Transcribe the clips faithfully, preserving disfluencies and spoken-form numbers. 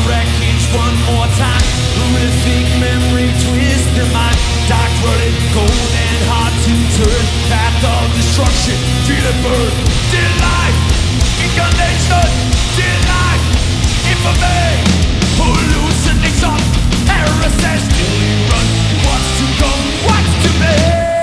wreckage one more time. Horrific memory twist the mind. Dark running, cold and hard to turn. Path of destruction, feel it burn. Dead life, incarnation. Dead life, infamy. Hallucination, heresy. Still you run. What's to come? What's to be?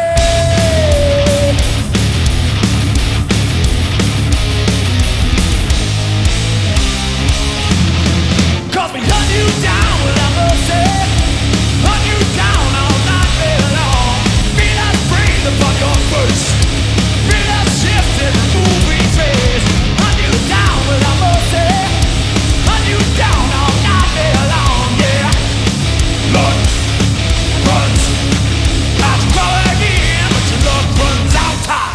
Cause we hunt you down without mercy. Hunt you down all night day long. Feel us breathe upon your face. Feel us shift every move we trace. Hunt you down without mercy. Hunt you down all night day long, yeah. Blood runs out to crawl again, but your luck runs out time.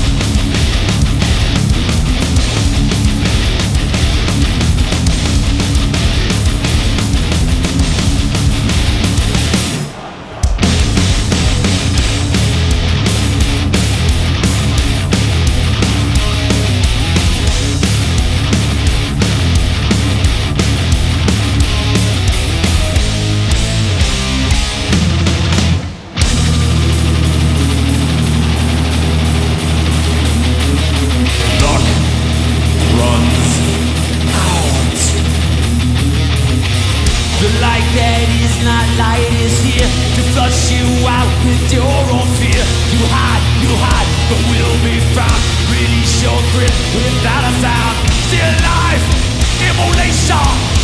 Luck runs out. The light that is not light is here to flush you out with your own fear. You hide, you hide, but will be found. Release your grip without a sound. Still life, immolation.